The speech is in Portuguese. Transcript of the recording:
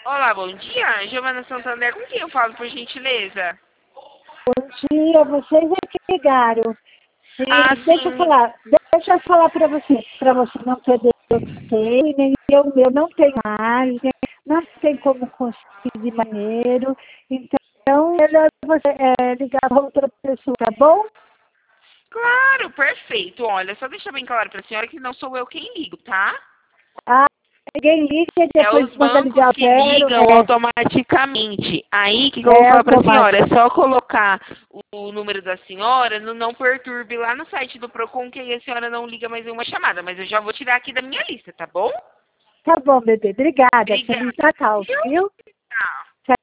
Olá, bom dia. Giovana Santander, com quem eu falo, por gentileza? Bom dia, vocês é que ligaram. Ah, Deixa sim. eu falar para você não perder o seu, nem eu não tenho mais, não tem como conseguir maneiro. Então, é melhor você ligar para outra pessoa, tá bom? Claro, perfeito. Olha, só deixa bem claro para a senhora que não sou eu quem ligo, tá? Ah, ninguém liga e É depois os manda bancos ligar, eu que quero, ligam automaticamente. Aí, o que eu vou é falar para a senhora? É automático. só colocar o número da senhora no Não Perturbe lá no site do Procon, que aí a senhora não liga mais uma chamada. Mas eu já vou tirar aqui da minha lista, tá bom? Tá bom, bebê, obrigada. Obrigada. Feliz Natal, Viu? viu?